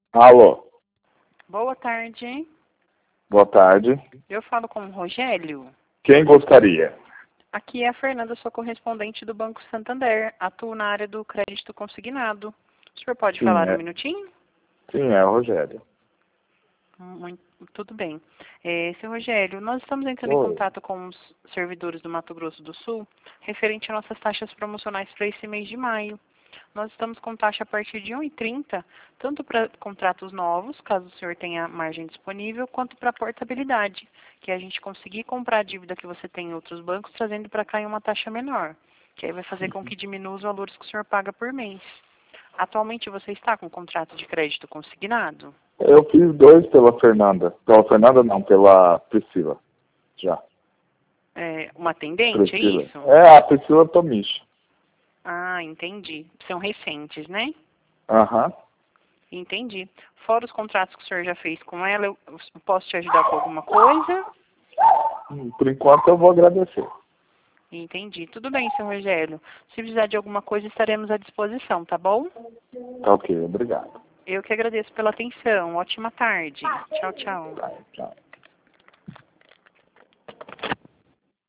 Alô, Boa tarde. boa tarde. Eu falo com o Rogério. Quem gostaria? Aqui é a Fernanda, sua correspondente do Banco Santander. Atuo na área do crédito consignado. O senhor pode Sim, falar um minutinho? Sim, é o Rogério. Muito, tudo bem. Seu Rogério, nós estamos entrando em Oi. contato com os servidores do Mato Grosso do Sul referente a nossas taxas promocionais para esse mês de maio. Nós estamos com taxa a partir de 1,30, tanto para contratos novos, caso o senhor tenha margem disponível, quanto para portabilidade, que é a gente conseguir comprar a dívida que você tem em outros bancos, trazendo para cá em uma taxa menor, que aí vai fazer com que diminua os valores que o senhor paga por mês. Atualmente você está com contrato de crédito consignado? Eu fiz dois pela Fernanda. Pela Fernanda não, pela Priscila. Já. Uma atendente, é Priscila. isso? É, a Priscila Tomicha. Ah, entendi. São recentes, né? Aham. Entendi. Fora os contratos que o senhor já fez com ela, eu posso te ajudar com alguma coisa? Por enquanto eu vou agradecer. Entendi. Tudo bem, seu Rogério. Se precisar de alguma coisa, estaremos à disposição, tá bom? Tá ok, obrigado. Eu que agradeço pela atenção. Ótima tarde. Tchau, tchau. Tá, tchau.